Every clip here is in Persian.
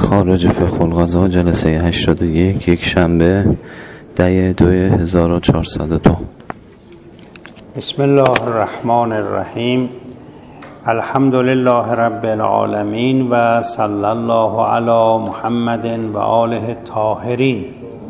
خارج فقه القضا جلسه 81 یک شنبه 10/2/1402. بسم الله الرحمن الرحیم. الحمد لله رب العالمین و صلی الله علی محمد و آله الطاهرین.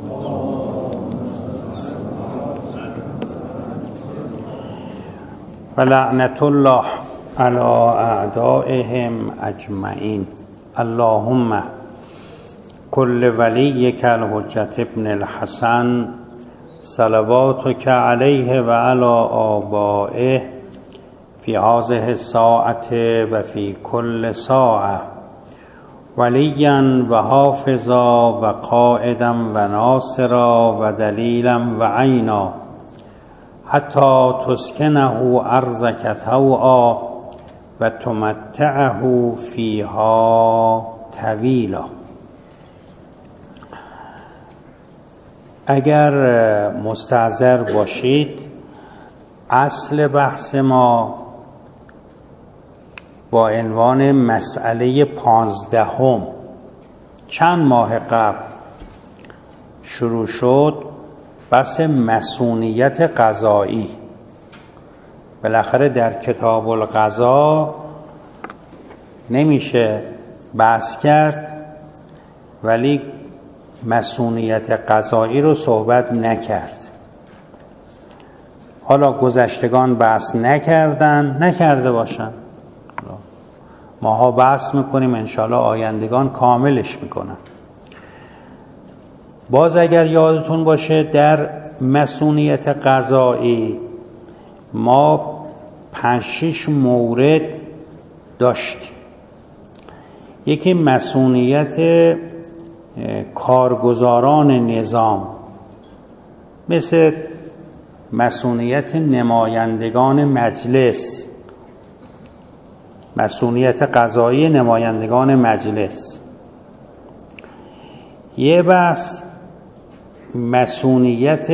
و لعنت الله علی اعدائهم اجمعین. اللهم کل ولیک الحجة ابن الحسن صلواتک علیه و علی آبائه فی هذه الساعة و فی کل ساعة ولیا و حافظا و قائدا و ناصرا و دلیلا و عینا حتی تسکنه ارضک طوعا و تمتعه فیها طویلا. اگر مستحضر باشید، اصل بحث ما با عنوان مسئله 15 چند ماه قبل شروع شد، بحث مصونیت قضایی. بالاخره در کتاب القضا نمیشه بحث کرد، ولی مصونیت قضایی رو صحبت نکرد. حالا گذشتگان بحث نکرده باشن، ماها بحث میکنیم، انشالله آیندگان کاملش میکنن. باز اگر یادتون باشه در مصونیت قضایی ما 5-6 مورد داشتیم. یکی مصونیت کارگزاران نظام، مثل مصونیت نمایندگان مجلس، مصونیت قضایی نمایندگان مجلس. یه بحث مصونیت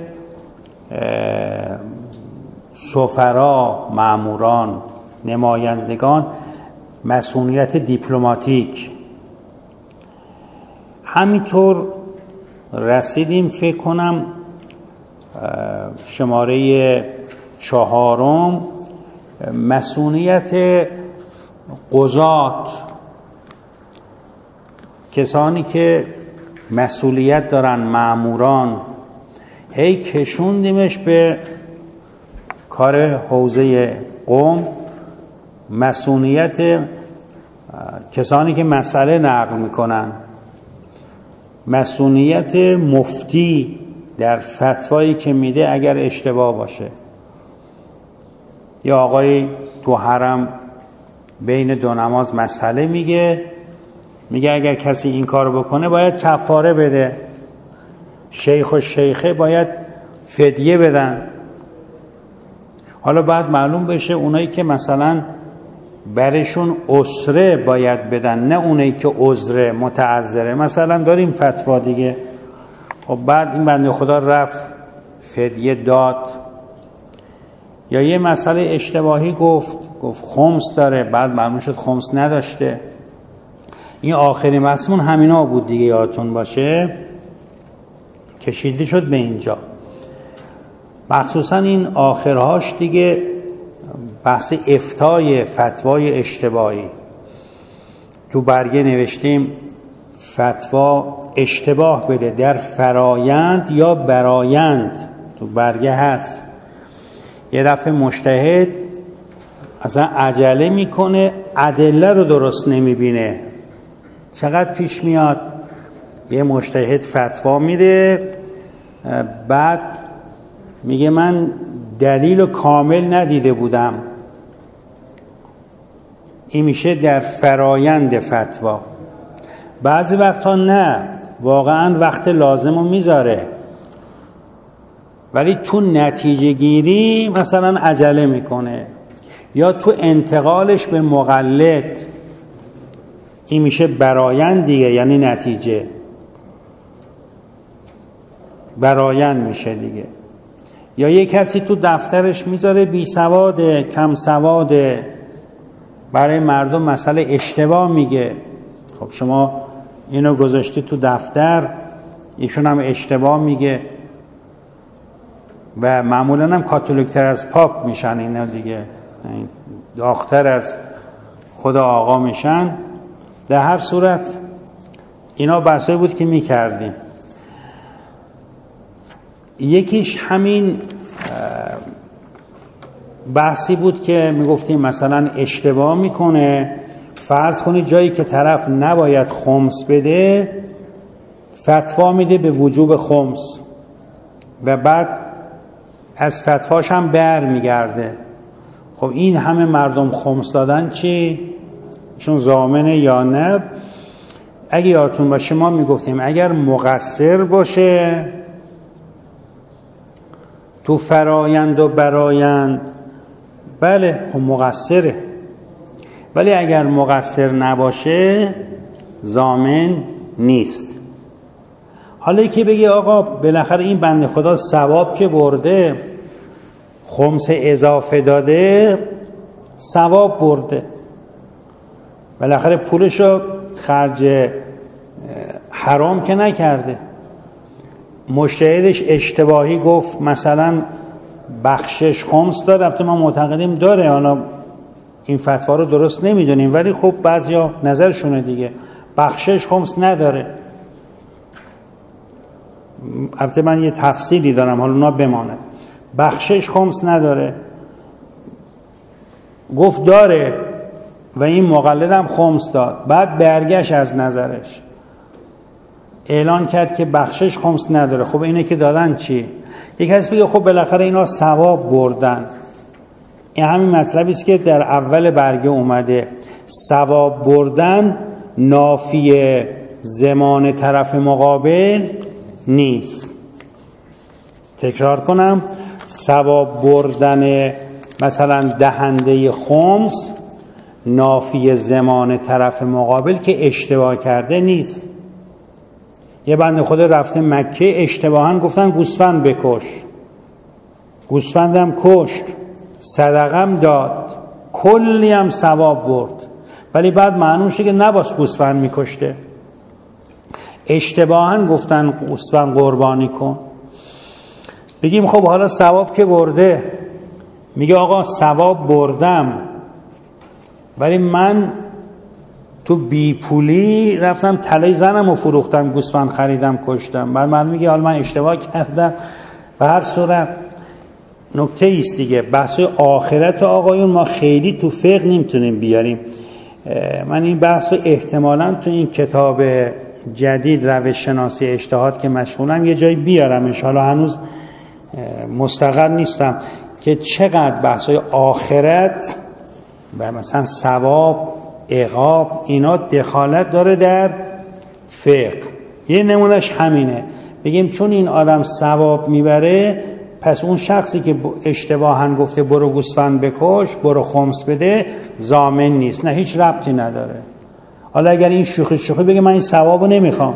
سفرا، ماموران، نمایندگان، مصونیت دیپلماتیک. همینطور رسیدیم فکر کنم شماره 4 مصونیت قضات، کسانی که مسئولیت دارن، ماموران. هی کشوندیمش به کار حوزه قم، مصونیت کسانی که مسئله نقل میکنن، مصونیت مفتی در فتوایی که میده اگر اشتباه باشه، یا آقای تو حرم بین 2 نماز مسئله میگه اگر کسی این کار بکنه باید کفاره بده، شیخ و شیخه باید فدیه بدن. حالا باید معلوم بشه اونایی که مثلا برشون اسره باید بدن، نه اونایی که عذر متعذره. مثلا داریم فتوا دیگه، خب بعد این بنده خدا رفت فدیه داد، یا یه مسئله اشتباهی گفت خمس داره، بعد معلوم شد خمس نداشته. این آخری مسمون همینا بود دیگه، یادتون باشه، کشیده شد به اینجا. مخصوصا این آخرهاش دیگه بحث افتای فتوای اشتباهی. تو برگه نوشتیم فتوا اشتباه بده در فرایند یا برایند، تو برگه هست. یه دفعه مجتهد اصلا عجله میکنه، ادله رو درست نمیبینه. چقدر پیش میاد یه مجتهد فتوا میده، بعد میگه من دلیل کامل ندیده بودم. این میشه در فرایند فتوا. بعضی وقتا نه، واقعا وقت لازم رو میذاره، ولی تو نتیجه گیری مثلا عجله میکنه، یا تو انتقالش به مقلد. این میشه برایند دیگه، یعنی نتیجه برایند میشه دیگه. یا یک کسی تو دفترش میذاره بی سواده، کم سواده، برای مردم مسئله اشتباه میگه. خب شما اینو گذاشتی تو دفتر، ایشون هم اشتباه میگه و معمولا هم کاتولیکتر از پاپ میشن اینا دیگه، داغ‌تر از خود آقا میشن. در هر صورت اینا بحثایی بود که میکردیم. یکیش همین بحثی بود که میگفتیم مثلا اشتباه میکنه، فرض کنید جایی که طرف نباید خمس بده فتوا میده به وجوب خمس و بعد از فتواش هم بر میگرده. خب این همه مردم خمس دادن چی؟ چون ضامنه یا نه؟ اگه یادتون باشه ما میگفتیم اگر مقصر باشه تو فرایند و برایند، بله خب مقصره، ولی اگر مقصر نباشه ضامن نیست. حالا که بگی آقا بالاخره این بنده خدا ثواب که برده، خمس اضافه داده، ثواب برده، بالاخره پولشو خرج حرام که نکرده. مجتهدش اشتباهی گفت مثلا بخشش خمس داره، البته ما معتقدیم داره، حالا این فتوا رو درست نمیدونیم ولی خب بعضیا نظرشونه دیگه، بخشش خمس نداره. البته من یه تفصیلی دارم، حالا اونا بمانه. بخشش خمس نداره، گفت داره و این مقلدم خمس داد، بعد برگشت از نظرش اعلان کرد که بخشش خمس نداره. خب اینه که دادن چی؟ یک کسی بگه خب بالاخره اینا ثواب بردن. این همین مطلبی است که در اول برگه اومده، ثواب بردن نافی زمان طرف مقابل نیست. تکرار کنم، ثواب بردن مثلا دهنده خمس نافی زمان طرف مقابل که اشتباه کرده نیست. یه بنده خدا رفته مکه، اشتباهاً گفتن گوسفند بکش، گوسفندم کشت، صدقم داد، کلی هم ثواب برد، ولی بعد معلوم شد که نباید گوسفند میکشته، اشتباهاً گفتن گوسفند قربانی کن. بگیم خب حالا ثواب که برده، میگه آقا ثواب بردم ولی من تو بی پولی رفتم طلای زنم رو فروختم، گوسفند خریدم کشتم، بعد من میگه حالا من اشتباه کردم. به هر صورت نکته ایست دیگه، بحث آخرت آقایون ما خیلی تو فقه نمیتونیم بیاریم. من این بحث رو احتمالاً تو این کتاب جدید روش شناسی اجتهاد که مشغولم یه جایی بیارم انشاءالله، هنوز مستقر نیستم که چقدر بحث آخرت و مثلا ثواب عقاب اینا دخالت داره در فقه. یه نمونهش همینه، بگیم چون این آدم ثواب میبره پس اون شخصی که اشتباهاً گفته برو گوسفند بکش، برو خمس بده، ضامن نیست. نه، هیچ ربطی نداره. حالا اگر این شوخی بگه من این ثوابو نمیخوام،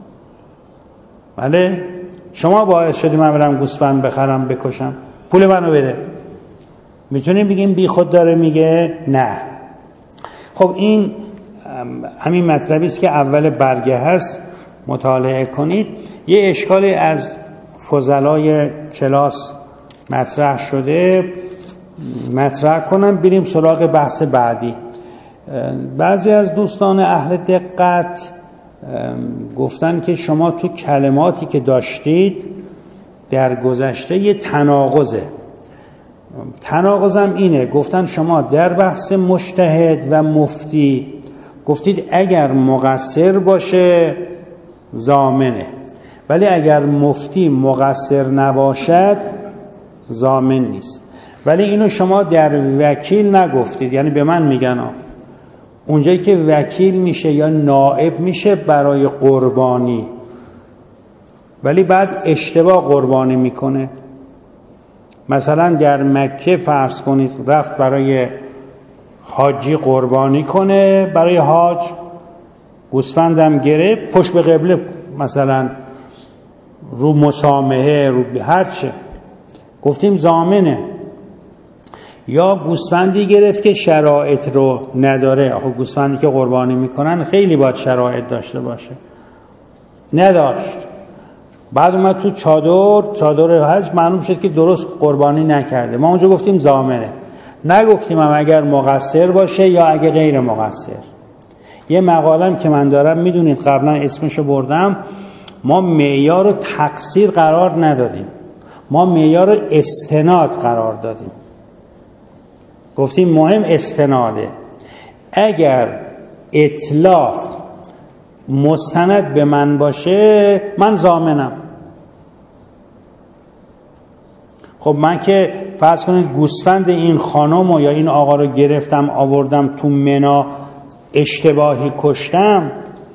بله شما باعث شدی من برم گوسفند بخرم بکشم، پول منو بده، میتونیم بگیم بی خود داره میگه؟ نه. خب این همین مطلبی است که اول برگه هست، مطالعه کنید. یه اشکالی از فضلای کلاس مطرح شده، مطرح کنم بریم سراغ بحث بعدی. بعضی از دوستان اهل دقت گفتن که شما تو کلماتی که داشتید در گذشته یه تناقضه. تناقضم اینه، گفتن شما در بحث مجتهد و مفتی گفتید اگر مقصر باشه ضامنه، ولی اگر مفتی مقصر نباشد ضامن نیست. ولی اینو شما در وکیل نگفتید، یعنی به من میگن اونجایی که وکیل میشه یا نائب میشه برای قربانی، ولی بعد اشتباه قربانی میکنه. مثلا در مکه فرض کنید رفت برای حاجی قربانی کنه، برای حاج گوسفندم گرفت، پشت به قبله مثلا رو مسامحه رو هرچه گفتیم ضامنه. یا گوسفندی گرفت که شرایط رو نداره، آخه گوسفندی که قربانی میکنن خیلی باید شرایط داشته باشه. نداشت. بعد اومد تو چادر حج معلوم شد که درست قربانی نکرده. ما اونجا گفتیم ضامنه، نگفتیم هم اگر مقصر باشه یا اگه غیر مقصر. یه مقالم که من دارم میدونید قبلا اسمشو بردم، ما معیار رو تقصیر قرار ندادیم، ما معیار رو استناد قرار دادیم. گفتیم مهم استناده. اگر اتلاف مستند به من باشه من ضامنم. خب من که فرض کنید گوسفند این خانم یا این آقا رو گرفتم آوردم تو منا، اشتباهی کشتم،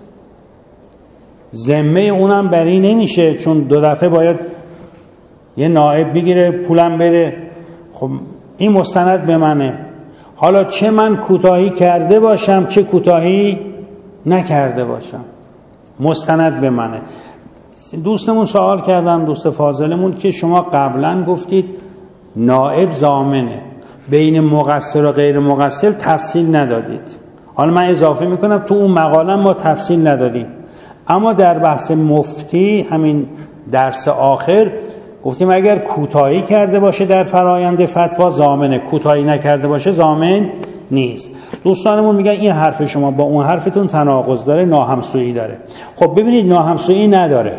ذمه اونم بری نمیشه، چون 2 دفعه باید یه نائب بگیره پولم بده. خب این مستند به منه. حالا چه من کوتاهی کرده باشم چه کوتاهی نکرده باشم، مستند به منه. دوستمون سوال کردن، دوست فاضلمون، که شما قبلا گفتید نائب ضامنه، بین مقصر و غیر مقصر تفصیل ندادید. حالا من اضافه میکنم تو اون مقاله ما تفصیل ندادیم، اما در بحث مفتی همین درس آخر گفتیم اگر کوتاهی کرده باشه در فرایند فتوا ضامنه، کوتاهی نکرده باشه ضامن نیست. دوستانمون میگن این حرف شما با اون حرفتون تناقض داره، ناهمسویی داره. خب ببینید ناهمسویی نداره.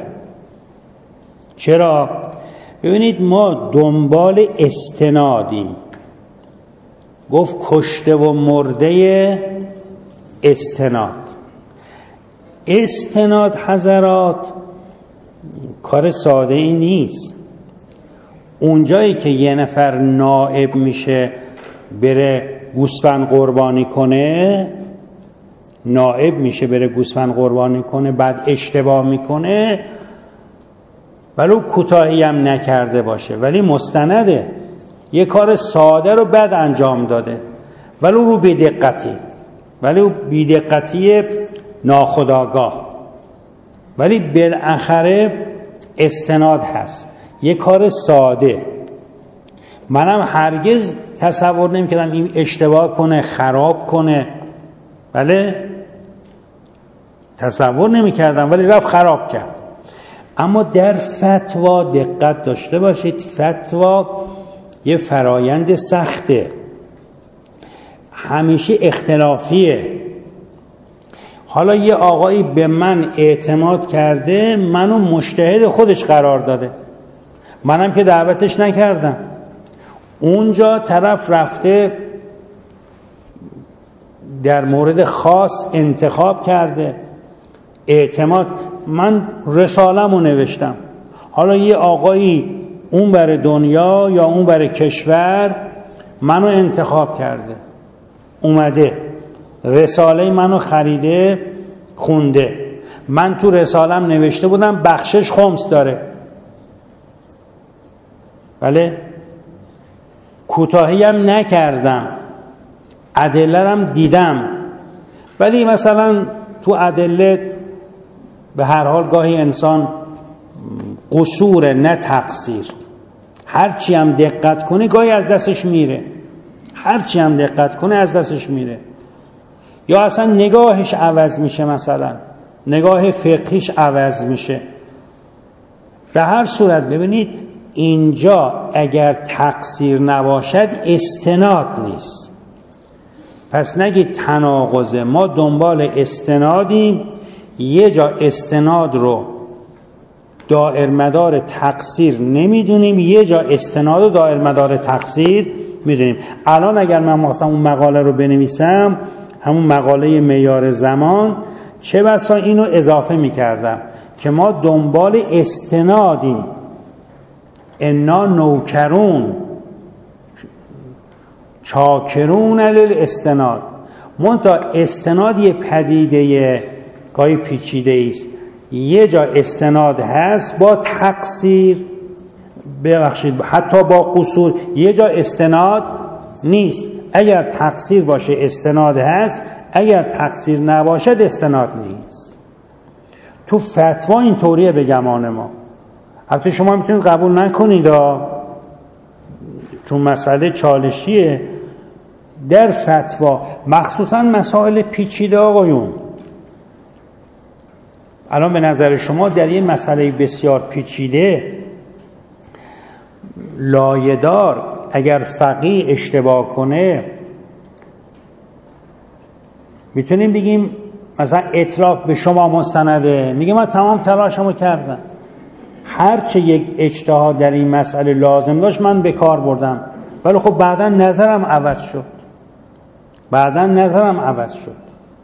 چرا؟ ببینید ما دنبال استنادیم. گفت کشته و مرده استناد. استناد حضرات کار ساده ای نیست. اونجایی که یه نفر نائب میشه بره گوسفند قربانی کنه، نائب میشه بره گوسفند قربانی کنه، بعد اشتباه میکنه، ولو کوتاهی هم نکرده باشه ولی مستنده، یه کار ساده رو بد انجام داده ولو رو بی‌دقتی ناخودآگاه، ولی بالاخره استناد هست، یه کار ساده. منم هرگز تصور نمی‌کردم این اشتباه کنه، خراب کنه، بله تصور نمی‌کردم، ولی رفت خراب کرد. اما در فتوا دقت داشته باشید، فتوا یه فرایند سخته، همیشه اختلافیه. حالا یه آقایی به من اعتماد کرده، منو مجتهد خودش قرار داده، منم که دعوتش نکردم. اونجا طرف رفته در مورد خاص انتخاب کرده، اعتماد. من رساله‌مو نوشتم، حالا یه آقایی اون بر دنیا یا اون بر کشور منو انتخاب کرده، اومده رساله منو خریده خونده. من تو رسالم نوشته بودم بخشش خمس داره، بله، کوتاهی هم نکردم، ادله هم دیدم، ولی مثلا تو ادله به هر حال گاهی انسان قصور نه تقصیر، هرچی هم دقت کنه گاهی از دستش میره، هرچی هم دقت کنه از دستش میره، یا اصلا نگاهش عوض میشه، مثلا نگاه فقهیش عوض میشه. به هر صورت ببینید اینجا اگر تقصیر نباشد استناد نیست. پس نگید تناقضه، ما دنبال استنادیم، یه جا استناد رو دائر مدار تقصیر نمیدونیم، یه جا استناد رو دائر مدار تقصیر میدونیم. الان اگر من مثلا اون مقاله رو بنویسم، همون مقاله معیار زمان، چه بسا اینو اضافه میکردم که ما دنبال استنادیم، انا نوکرون چاکرون للاستناد. منتها استناد یه پدیده گاهی پیچیده است، یه جا استناد هست با تقصیر، ببخشید حتی با قصور، یه جا استناد نیست. اگر تقصیر باشه استناد هست، اگر تقصیر نباشد استناد نیست. تو فتوا این طوریه به گمان ما. البته شما میتونید قبول نکنید، چون مسئله چالشیه در فتوا، مخصوصا مسائل پیچیده. آقایون الان به نظر شما در این مسئله بسیار پیچیده لایه‌دار اگر فقیه اشتباه کنه میتونیم بگیم مثلا اطلاق به شما مستنده، میگه من تمام تلاشمو کردم، هرچه یک اجتهاد در این مسئله لازم داشت من به کار بردم، ولی خب بعدا نظرم عوض شد،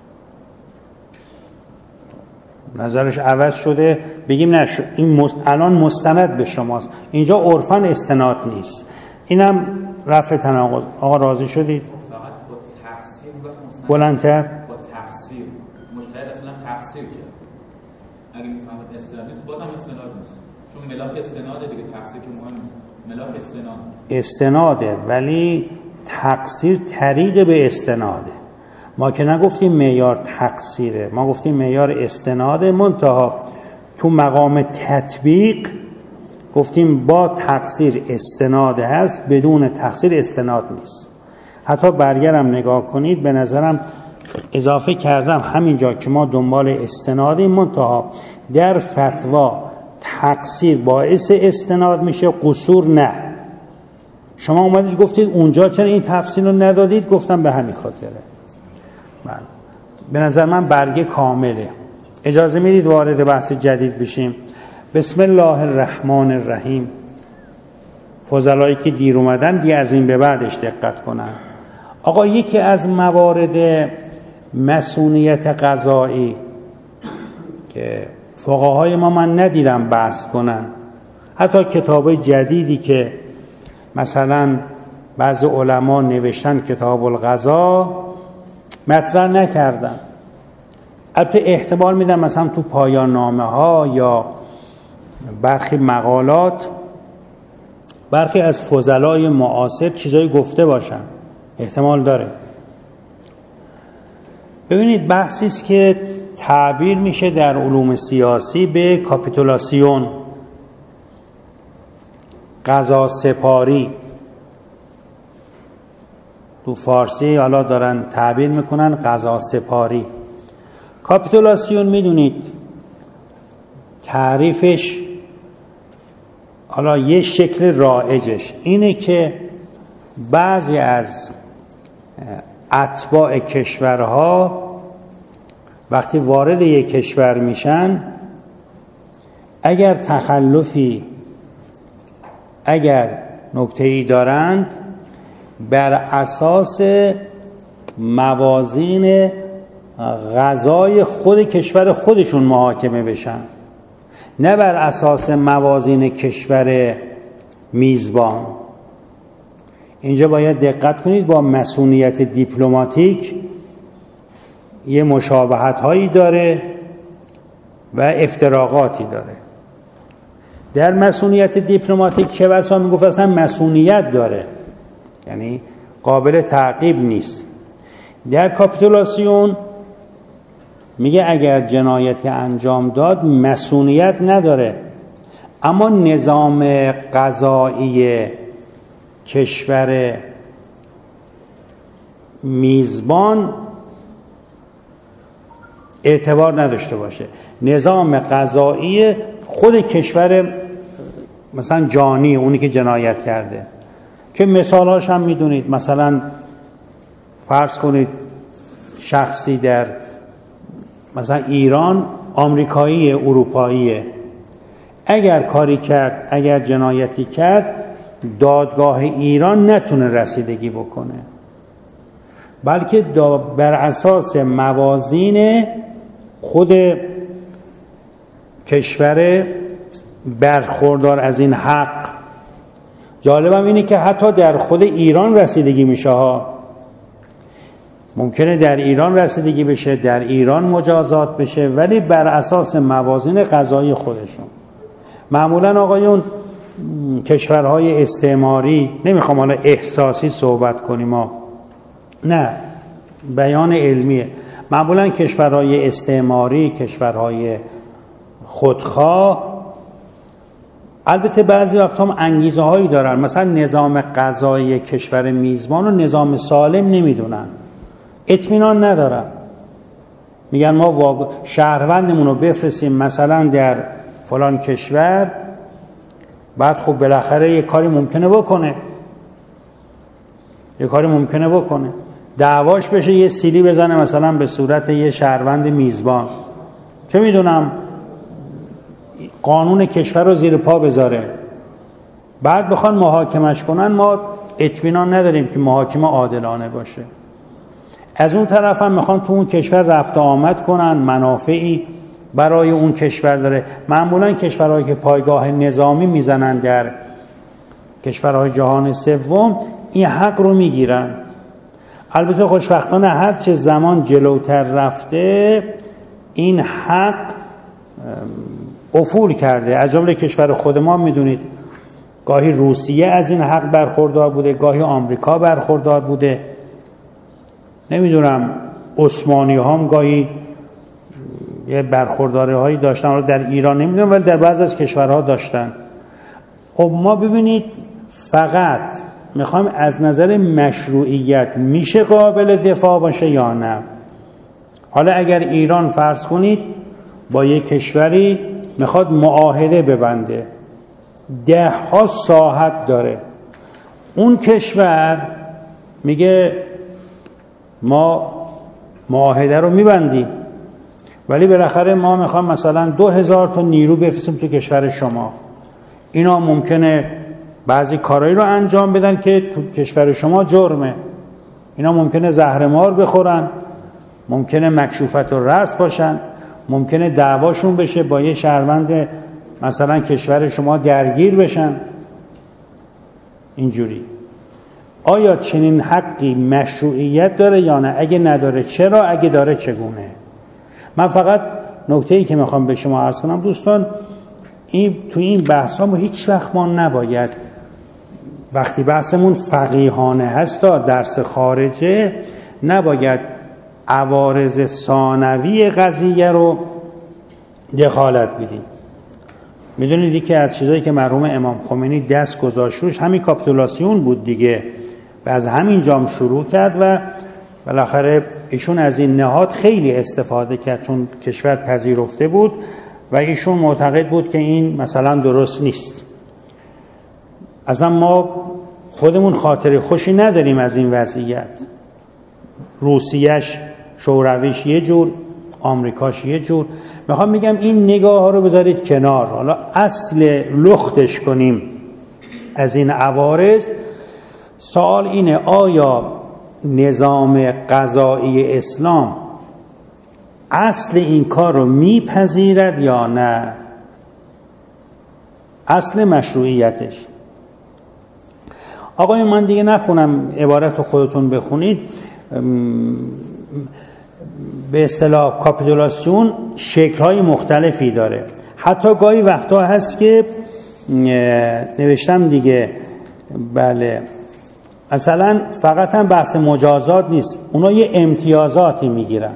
نظرش عوض شده، بگیم نه این الان مستند به شماست. اینجا عرفاً استناد نیست. اینم رفع تناقض. آقا راضی شدید؟ فقط با تفسیر بلندتر. با تفسیر مجتهد اصلا تفسیر کرد. اگه میفهمید استناد نیست بازم استناد نیست، چون ملاک استناده دیگه، تفسیر که مهم نیست، ملاک استناده، ولی تقصیر طریق به استناده. ما که نگفتیم معیار تقصیره، ما گفتیم معیار استناده، منتها تو مقام تطبیق گفتیم با تقصیر استناده هست، بدون تقصیر استناد نیست. حتی برگرم نگاه کنید، به نظرم اضافه کردم همینجا که ما دنبال استنادیم، منتها در فتوا تقصیر باعث استناد میشه، قصور نه. شما اومدید گفتید اونجا چرا این تفصیل رو ندادید، گفتم به همین خاطره. به نظر من برگه کامله. اجازه میدید وارد بحث جدید بشیم؟ بسم الله الرحمن الرحیم. فضلایی که دیر اومدن دیگه از این به بعدش دقت کنن. آقا یکی از موارد مسئولیت قضایی که فقهای ما من ندیدم بحث کنن، حتی کتابای جدیدی که مثلا بعضی علما نوشتن کتاب القضا مطرح نکردن. البته احتمال میدم مثلا تو پایان نامه ها یا برخی مقالات برخی از فضلای معاصر چیزایی گفته باشن، احتمال داره. ببینید بحثی است که تعبیر میشه در علوم سیاسی به کاپیتولاسیون، قضا سپاری. تو فارسی حالا دارن تعبیر میکنن قضا سپاری. کاپیتولاسیون میدونید تعریفش، حالا یه شکل رایجش اینه که بعضی از اتباع کشورها وقتی وارد یک کشور میشن، اگر تخلفی، اگر نکته‌ای دارند، بر اساس موازین قضای خود کشور خودشون محاکمه بشن، نه بر اساس موازین کشور میزبان. اینجا باید دقت کنید، با مسئولیت دیپلماتیک یه مشابهت هایی داره و افتراقاتی داره. در مسئولیت دیپلماتیک چه بسا میگفت اصلا مسئولیت داره، یعنی قابل تعقیب نیست. در کاپیتولاسیون میگه اگر جنایتی انجام داد مسئولیت نداره، اما نظام قضایی کشور میزبان اعتبار نداشته باشه. نظام قضایی خود کشور مثلا جانی، اونی که جنایت کرده، که مثالهاش هم میدونید. مثلا فرض کنید شخصی در مثلا ایران آمریکایی اروپاییه، اگر کاری کرد، اگر جنایتی کرد، دادگاه ایران نتونه رسیدگی بکنه، بلکه بر اساس موازین خود کشور برخوردار از این حق. جالبم اینه که حتی در خود ایران رسیدگی میشه ها. ممکنه در ایران رسیدگی بشه، در ایران مجازات بشه، ولی بر اساس موازین قضایی خودشون. معمولا آقایون کشورهای استعماری، نمیخوام حالا احساسی صحبت کنیم ما، نه بیان علمیه، معمولا کشورهای استعماری، کشورهای خودخواه، البته بعضی وقتا هم انگیزه هایی دارن، مثلا نظام قضایی کشور میزبان و نظام سالم نمیدونن، اطمینان ندارن، میگن ما شهروندمون رو بفرستیم مثلا در فلان کشور، بعد خب بالاخره یه کاری ممکنه بکنه دعواش بشه، یه سیلی بزنه مثلا به صورت یه شهروند میزبان، چه میدونم قانون کشور رو زیر پا بذاره، بعد بخوان محاکمش کنن. ما اطمینان نداریم که محاکمه عادلانه باشه. از اون طرف هم میخوان تو اون کشور رفت آمد کنن، منافعی برای اون کشور داره. معمولا کشورهایی که پایگاه نظامی میزنن در کشورهای جهان سوم این حق رو میگیرن. البته خوشبختانه هر چه زمان جلوتر رفته این حق افول کرده. از جمله کشور خود ما میدونید گاهی روسیه از این حق برخوردار بوده، گاهی آمریکا برخوردار بوده، نمیدونم عثمانی ها هم گاهی یه برخورداری هایی داشتن، حالا در ایران نمیدونم ولی در بعض از کشورها داشتن. خب ما ببینید فقط میخوایم از نظر مشروعیت میشه قابل دفاع باشه یا نه. حالا اگر ایران فرض کنید با یک کشوری میخواد معاهده ببنده، 10 ها ساحت داره، اون کشور میگه ما معاهده رو میبندیم ولی بالاخره ما میخوام مثلا 2000 تا نیرو بفرستیم تو کشور شما، اینا ممکنه بعضی کارایی رو انجام بدن که تو کشور شما جرمه، اینا ممکنه زهرمار بخورن، ممکنه مکشوفت و رأس باشن، ممکنه دعواشون بشه با یه شهروند مثلا کشور شما درگیر بشن. اینجوری آیا چنین حقی مشروعیت داره یا نه؟ اگه نداره چرا؟ اگه داره چگونه؟ من فقط نکته‌ای که میخوام به شما عرض کنم دوستان، تو این بحثا ما هیچ وقت ما نباید وقتی بحثمون فقیهانه هست تا درس خارجه نباید عوارض ثانوی قضیه رو دخالت بدیم. میدونید یکی از چیزایی که مرحوم امام خمینی دست گذاشت روش همین کاپیتولاسیون بود دیگه، و از همین جام شروع کرد و بالاخره ایشون از این نهاد خیلی استفاده کرد چون کشور پذیرفته بود و ایشون معتقد بود که این مثلا درست نیست. اصلا ما خودمون خاطر خوشی نداریم از این وضعیت. روسیهش شورویش یه جور، آمریکاش یه جور. میخوام میگم این نگاه ها رو بذارید کنار، حالا اصل لختش کنیم از این عوارض. سوال اینه آیا نظام قضایی اسلام اصل این کار رو میپذیرد یا نه؟ اصل مشروعیتش. آقای من دیگه نخونم، عبارت خودتون بخونید. به اصطلاح کاپیتولاسیون شکل‌های مختلفی داره. حتی گاهی وقتا هست که نوشتم دیگه، بله، مثلا فقط هم بحث مجازات نیست، اونا یه امتیازاتی میگیرن.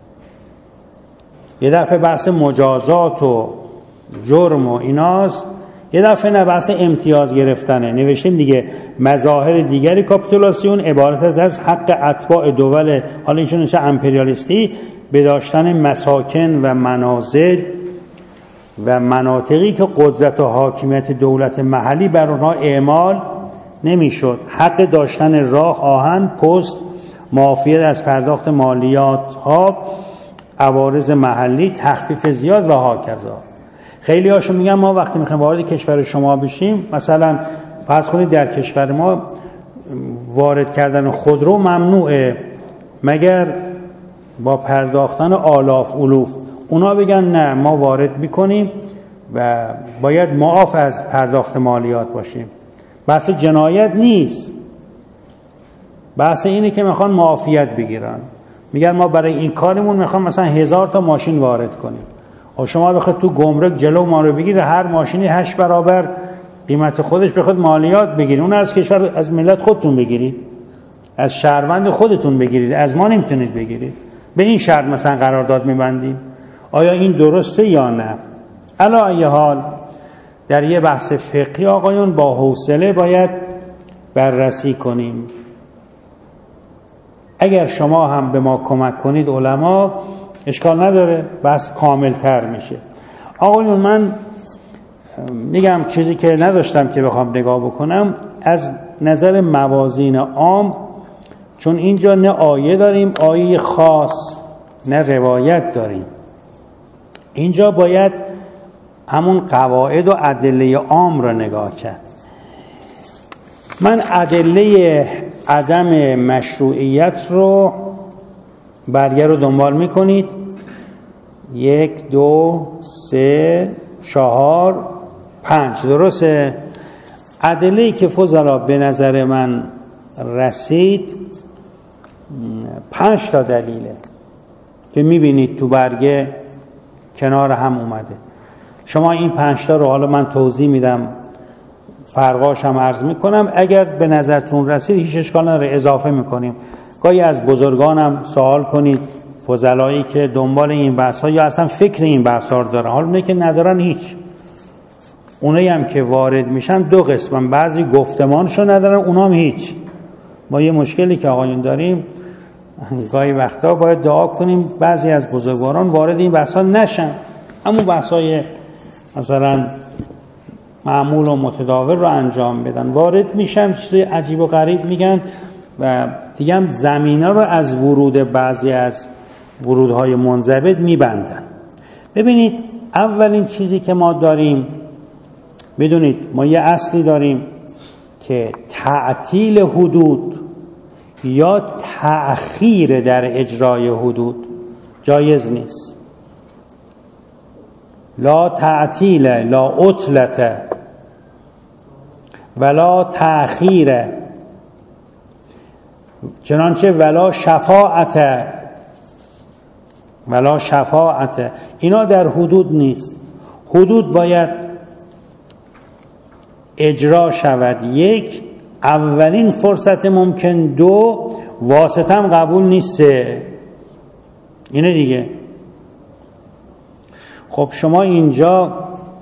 یه دفعه بحث مجازات و جرم و ایناست، یه دفعه نه بحث امتیاز گرفتنه. نوشتیم دیگه مظاهر دیگری کاپیتولاسیون عبارت از حق اتباع دول، حالا اینشون میشه امپریالیستی، به داشتن مساکن و منازل و مناطقی که قدرت و حاکمیت دولت محلی بر اونها اعمال نمیشد، حق داشتن راه، آهن، پست، معافیت از پرداخت مالیات ها، عوارض محلی، تخفیف زیاد و هاکذا. خیلی هاشون میگن ما وقتی میخوایم وارد کشور شما بشیم، مثلا فرض کنید در کشور ما وارد کردن خودرو ممنوعه مگر با پرداختن آلاف الوف. اونا بگن نه ما وارد میکنیم و باید معاف از پرداخت مالیات باشیم. بحث جنایت نیست، بحث اینه که میخوان معافیت بگیرن. میگن ما برای این کارمون میخوام مثلا 1000 تا ماشین وارد کنیم، و شما بخواد تو گمرک جلو ما رو بگیره، هر ماشینی 8 برابر قیمت خودش بخواد مالیات بگیرید، اون از کشور، از ملت خودتون بگیرید، از شهروند خودتون بگیرید، از ما نمیتونید بگیرید. به این شرط مثلا قرارداد میبندیم. آیا این درسته یا نه؟ علی ای حال در یه بحث فقهی آقایون با حوصله باید بررسی کنیم. اگر شما هم به ما کمک کنید علما، اشکال نداره، بس کاملتر میشه. آقایون من میگم چیزی که نداشتم که بخوام نگاه بکنم از نظر موازین عام، چون اینجا نه آیه داریم آیه خاص نه روایت داریم، اینجا باید همون قواعد و ادله عام را نگاه کرد. من ادله عدم مشروعیت رو برگه رو دنبال میکنید، 1 2 3 4 5 درسته. ادله‌ای که فضلا به نظر من رسید 5 تا دلیله که میبینید تو برگه کنار هم اومده. شما این 5 تا رو حالا من توضیح میدم، فرقاش هم عرض میکنم، اگر به نظرتون رسید هیچ اشکال نداره اضافه میکنیم. گاهی از بزرگانم سوال کنید، فضلایی که دنبال این بحث ها یا اصلا فکر این بحث ها رو دارن، حالا اونه که ندارن هیچ، اونایی هم که وارد میشن 2 قسمن، بعضی گفتمانشو ندارن، اونام هیچ. ما یه مشکلی که آقایون داریم، گاهی وقتا باید دعا کنیم بعضی از بزرگواران وارد این بحث ها نشن، اما بحث های مثلا معمول و متداول رو انجام بدن، وارد میشن چیز عجیب و غریب میگن و دیگه هم زمینه رو از ورود بعضی از ورودهای منضبط میبندن. ببینید اولین چیزی که ما داریم، بدونید ما یه اصلی داریم که تعطیل حدود یا تأخیر در اجرای حدود جایز نیست. لا تعطیل لا عطلت ولا تأخیر، چنانچه ولا شفاعت اینا در حدود نیست. حدود باید اجرا شود، 1 اولین فرصت ممکن، 2 واسطه هم قبول نیست، اینه دیگه. خب شما اینجا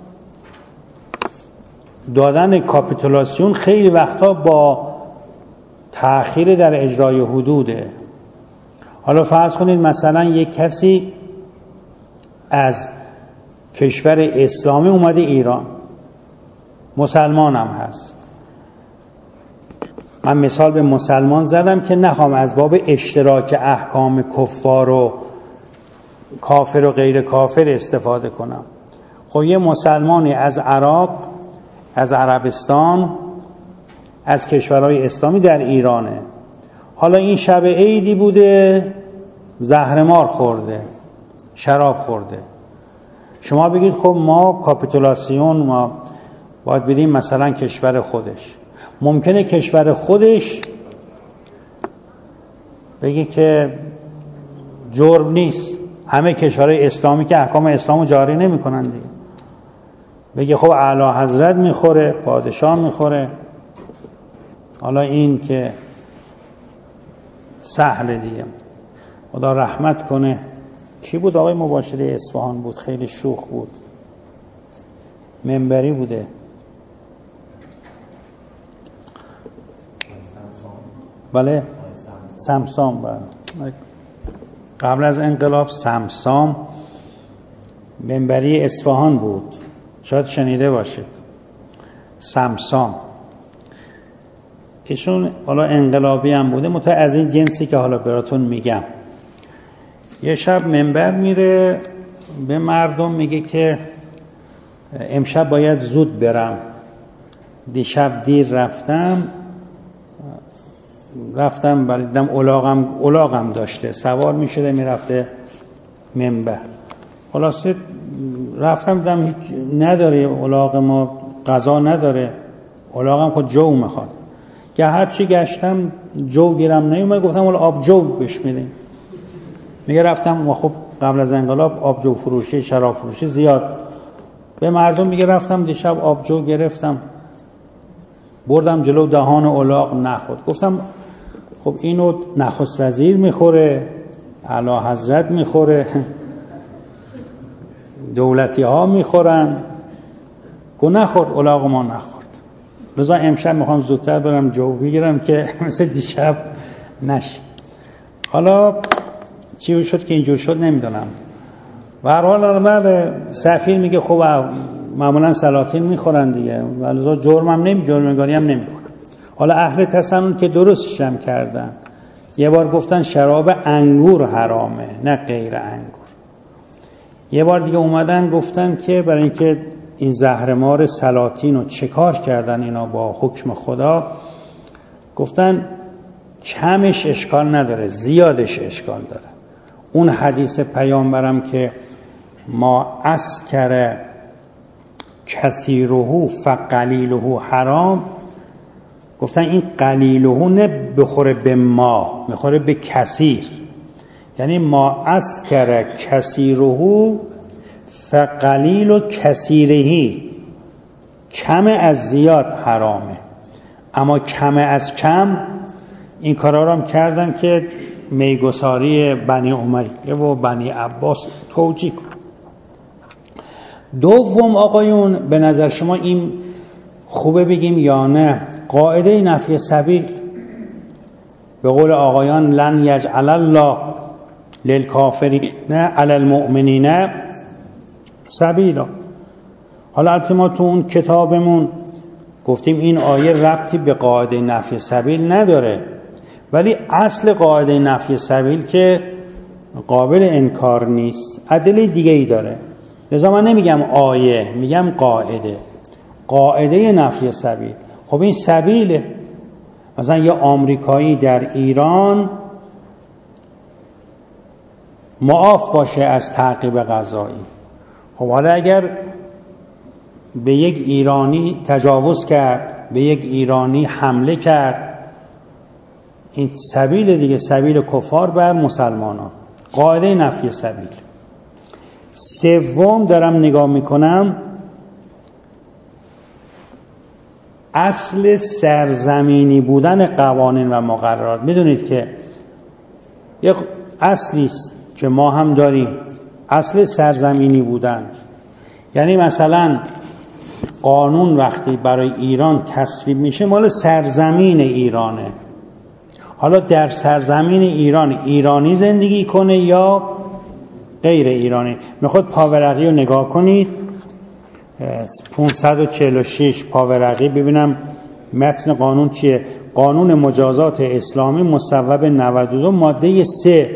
دادن کاپیتولاسیون خیلی وقتا با تأخیر در اجرای حدوده. حالا فرض کنید مثلا یک کسی از کشور اسلامی اومده ایران، مسلمان هم هست. من مثال به مسلمان زدم که نخوام از باب اشتراک احکام کفار و کافر و غیر کافر استفاده کنم. خب یه مسلمانی از عراق، از عربستان، از کشورهای اسلامی در ایرانه. حالا این شب عیدی بوده، زهرمار خورده، شراب خورده. شما بگید خب ما کاپیتولاسیون، ما باید بریم مثلا کشور خودش. ممکنه کشور خودش بگی که جرم نیست، همه کشورهای اسلامی که احکام اسلامو جاری نمی کنن دیگه. بگی خب اعلی حضرت میخوره، پادشاه میخوره. حالا این که سهل دیگه. خدا رحمت کنه. کی بود؟ آقای مباشری اصفهان بود، خیلی شوخ بود، منبری بوده. بله سمسام. بله قبل از انقلاب سمسام منبری اصفهان بود، شاید شنیده باشید. سمسام ایشون حالا انقلابی هم بوده، متأ از این جنسی که حالا براتون میگم. یه شب منبر میره به مردم میگه که امشب باید زود برم، دیشب دیر رفتم ولی دیدم الاغم داشته، سوار میشده میرفته منبر. خلاصه رفتم دیدم هیچ نداره الاغ، ما غذا نداره، الاغم خود جو میخواد. که هرچی گشتم جو گیرم نیومد، گفتم ولی آب جو بهش میدیم. میگه رفتم و خب قبل از انقلاب آب جو فروشی، شراب فروشی زیاد به مردم، میگه رفتم دیشب آب جو گرفتم، بردم جلو دهان الاغ نخورد. گفتم خب اینو نخست وزیر میخوره، اعلی حضرت میخوره، دولتی ها میخورن. گو نخورد، الاغ ما نخورد. لذا امشب میخوام زودتر برم جو بگیرم که مثل دیشب نشه. حالا چی شد که اینجور شد نمیدونم. به هر حال سفیر میگه خب معمولا سلاطین میخورن دیگه، ولی جرمنگاری هم نمیکنن. حالا اهل تسنن که درستش هم کردن، یه بار گفتن شراب انگور حرامه نه غیر انگور. یه بار دیگه اومدن گفتن که برای اینکه این زهرمار سلاطین رو چکار کردن اینا با حکم خدا، گفتن کمش اشکال نداره زیادش اشکال داره. اون حدیث پیامبرم که ما اسکر کثیره فقلیله حرام، گفتن این قلیله نه بخوره به ما، بخوره به کثیر، یعنی ما اسکر کثیره فقلیل و کثیرهی، کم از زیاد حرامه، اما کم از کم این کارا رو هم کردن که میگساری بنی امیه و بنی عباس توجیه کن. دوم آقایون، به نظر شما این خوبه بگیم یا نه؟ قاعده نفی سبیل، به قول آقایان لن یجعل الله للکافرین علی المؤمنین سبیلا. حالا البته ما تو اون کتابمون گفتیم این آیه ربطی به قاعده نفی سبیل نداره، ولی اصل قاعده نفی سبیل که قابل انکار نیست، ادله دیگه ای داره. لذا من نمیگم آیه، میگم قاعده نفی سبیل. خب این سبیله. مثلا یه آمریکایی در ایران معاف باشه از تعقیب قضایی، خب حالا اگر به یک ایرانی تجاوز کرد، به یک ایرانی حمله کرد، این سبیل دیگه، سبیل کفار بر مسلمانان، قاعده نفی سبیل. سوم دارم نگاه میکنم، اصل سرزمینی بودن قوانین و مقررات. میدونید که یک اصلی است که ما هم داریم، اصل سرزمینی بودن. یعنی مثلا قانون وقتی برای ایران تصویب میشه مال سرزمین ایرانه. حالا در سرزمین ایران ایرانی زندگی کنه یا غیر ایرانی. میخواد پاورقی رو نگاه کنید، 546 پاورقی، ببینم متن قانون چیه. قانون مجازات اسلامی مصوب 92 ماده 3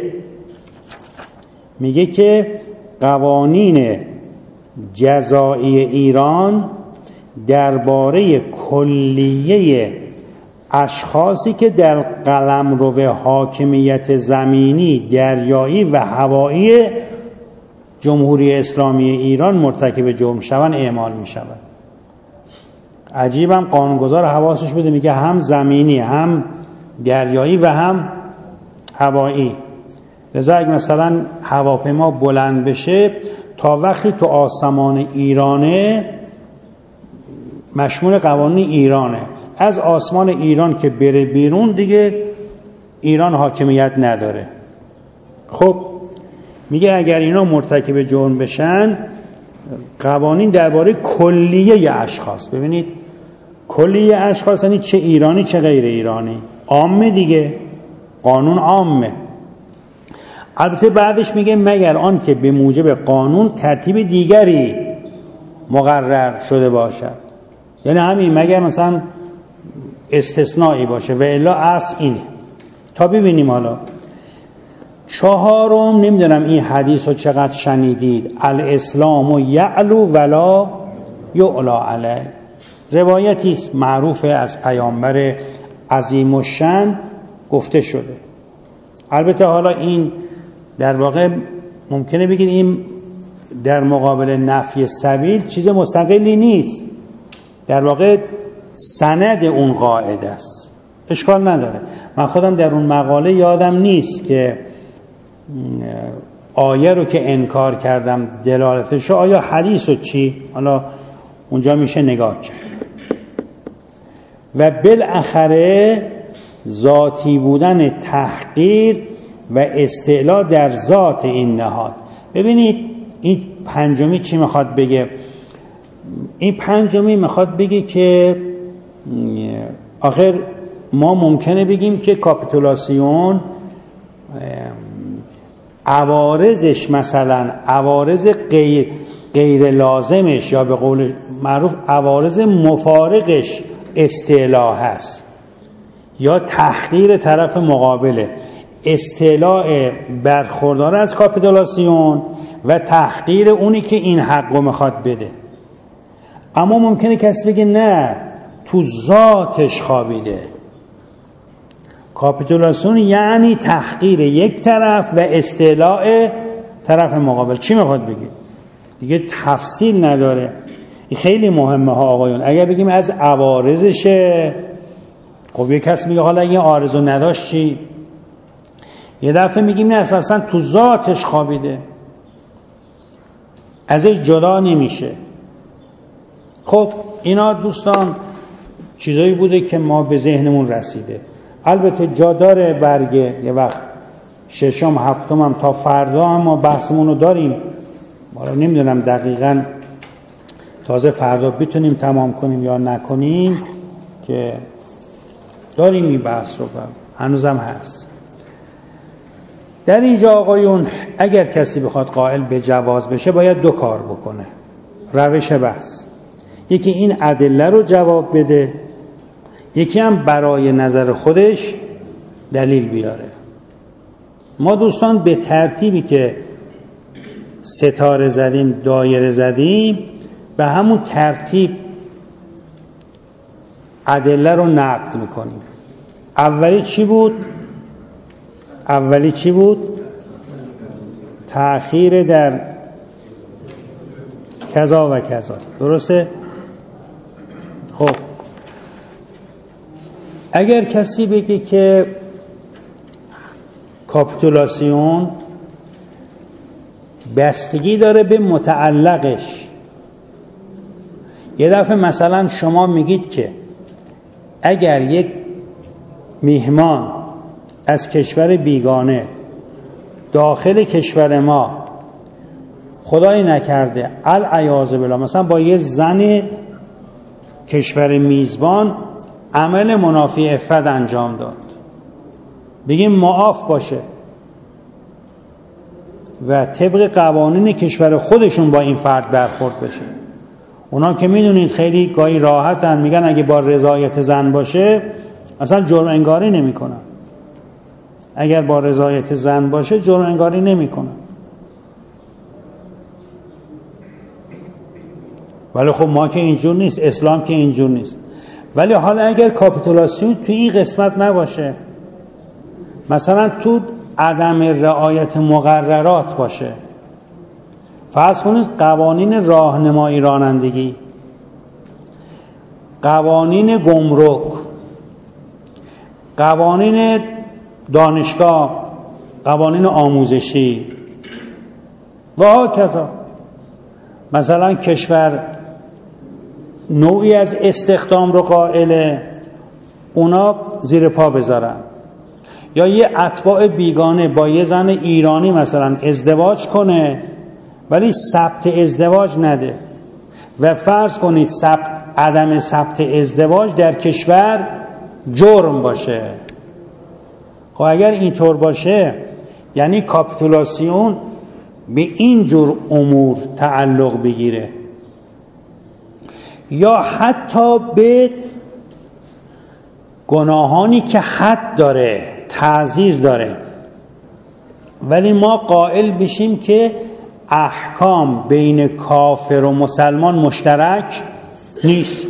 میگه که قوانین جزایی ایران درباره کلیه اشخاصی که در قلمرو حاکمیت زمینی، دریایی و هوایی جمهوری اسلامی ایران مرتکب جرم شوند اعمال می شود. عجیبم قانونگذار حواسش بوده، میگه هم زمینی، هم دریایی و هم هوایی. لذا اگه مثلا هواپیما بلند بشه، تا وقتی تو آسمان ایرانه مشمول قوانین ایرانه، از آسمان ایران که بره بیرون دیگه ایران حاکمیت نداره. خب میگه اگر اینا مرتکب جرم بشن، قوانین درباره کلیه اشخاص، ببینید کلیه اشخاص یعنی چه ایرانی چه غیر ایرانی، عامه دیگه، قانون عامه. البته بعدش میگه مگر آن که به موجب قانون ترتیب دیگری مقرر شده باشد، یعنی همین مگر مثلا استثنایی باشه و الا اصل اینه. تا ببینیم حالا چهارم، نمیدونم این حدیث رو چقدر شنیدید، الاسلام یعلو ولا یعلا علیه. روایتی است معروف از پیامبر عظیم الشأن گفته شده. البته حالا این در واقع ممکنه بگید این در مقابل نفی سبیل چیز مستقلی نیست، در واقع سند اون قاعده است، اشکال نداره. من خودم در اون مقاله یادم نیست که آیه رو که انکار کردم دلالتش رو، آیا حدیث رو چی، حالا اونجا میشه نگاه کرد. و بالاخره ذاتی بودن تحقیر و استعلا در ذات این نهاد. ببینید این پنجمی چی میخواد بگه؟ این پنجمی میخواد بگه که آخر ما ممکنه بگیم که کاپیتولاسیون عوارضش مثلا عوارض غیر لازمش یا به قول معروف عوارض مفارقش استعلاء هست یا تحقیر طرف مقابله. استعلاء برخوردار از کاپیتولاسیون و تحقیر اونی که این حق رو میخواد بده. اما ممکنه کسی بگه نه تو ذاتش خوابیده. کاپیتولاسیون یعنی تحقیر یک طرف و استعلاء طرف مقابل. چی میخواد بگه؟ دیگه تفصیل نداره. این خیلی مهمه ها آقایون. اگر بگیم از عوارضشه، خب یک کس میگه حالا این عارضو نداشت چی؟ یه دفعه میگیم نه اساسا تو ذاتش خوابیده، ازش جدا نمیشه. خب اینا دوستان چیزایی بوده که ما به ذهنمون رسیده. البته جا داره برگه یه وقت ششم هفتم هم تا فردا هم ما بحثمون رو داریم. ما رو نمیدونم دقیقاً تازه فردا بتونیم تمام کنیم یا نکنیم که داریم این بحث رو هنوزم هست. در اینجا آقایون اگر کسی بخواد قائل به جواز بشه باید دو کار بکنه. روش بحث، یکی این ادله رو جواب بده، یکی هم برای نظر خودش دلیل بیاره. ما دوستان به ترتیبی که ستاره زدیم دایره زدیم به همون ترتیب ادله رو نقد میکنیم. اولی چی بود؟ تأخیر در کذا و کذا. درسته؟ خب اگر کسی بگه که کاپیتولاسیون بستگی داره به متعلقش، یه دفعه مثلا شما میگید که اگر یک میهمان از کشور بیگانه داخل کشور ما خدای نکرده العیاذ بالله مثلا با یه زن کشور میزبان عمل منافی عفت انجام داد، بگیم معاف باشه و طبق قوانین کشور خودشون با این فرد برخورد بشه. اونا که میدونید خیلی گاهی راحتن، میگن اگه با رضایت زن باشه اصلا جرم انگاری نمی کنن. اگر با رضایت زن باشه جرم انگاری نمی کنن. ولی خب ما که اینجور نیست، اسلام که اینجور نیست. ولی حالا اگر کاپیتولاسیون توی این قسمت نباشه، مثلا تو عدم رعایت مقررات باشه، فرض کنید قوانین راهنمایی رانندگی، قوانین گمرک، قوانین دانشگاه، قوانین آموزشی و هاکذا. مثلا کشور نوعی از استخدام رو قائله، اونا زیر پا بذارن. یا یه اتباع بیگانه با یه زن ایرانی مثلا ازدواج کنه ولی ثبت ازدواج نده و فرض کنید عدم ثبت ازدواج در کشور جرم باشه. خب اگر اینطور باشه یعنی کاپیتولاسیون به این جور امور تعلق بگیره، یا حتی به گناهانی که حد داره، تعزیر داره، ولی ما قائل بشیم که احکام بین کافر و مسلمان مشترک نیست.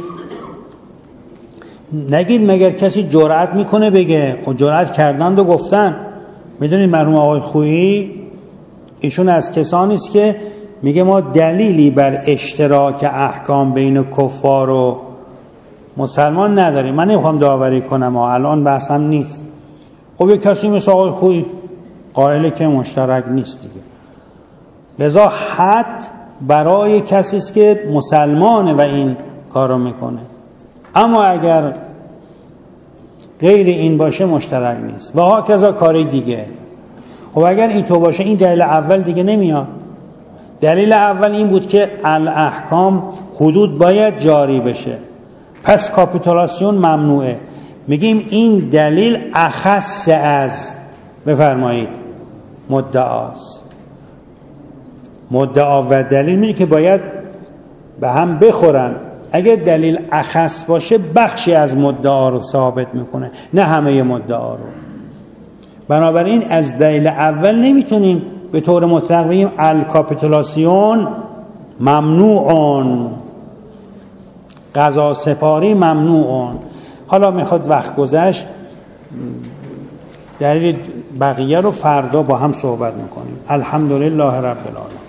نگید مگر کسی جرأت میکنه بگه، خب جرأت کردند و گفتن. میدونید مرحوم آقای خویی ایشون از کسانی است که میگه ما دلیلی بر اشتراک احکام بین کفار و مسلمان نداریم. من نمیخوام داوری کنم الان بحثم نیست. خب یک کسی مثل آقای خویی قائله که مشترک نیست دیگه، لذا حد برای کسی است که مسلمانه و این کارو میکنه. اما اگر غیر این باشه مشترک نیست و ها کذا کاری دیگه. خب اگر این تو باشه این دلیل اول دیگه نمیاد. دلیل اول این بود که الاحکام حدود باید جاری بشه، پس کاپیتولاسیون ممنوعه. میگیم این دلیل اخص از، بفرمایید، مدعاست. مدعا و دلیل میگه که باید به هم بخورن. اگه دلیل اخص باشه بخشی از مدعا رو ثابت میکنه، نه همه مدعا رو. بنابراین از دلیل اول نمیتونیم به طور مطلق بگیم الکاپیتولاسیون ممنوعون، قضا سپاری ممنوعون. حالا میخواد وقت گذشت دلیل بقیه رو فردا با هم صحبت میکنیم. الحمدلله رب العالمین.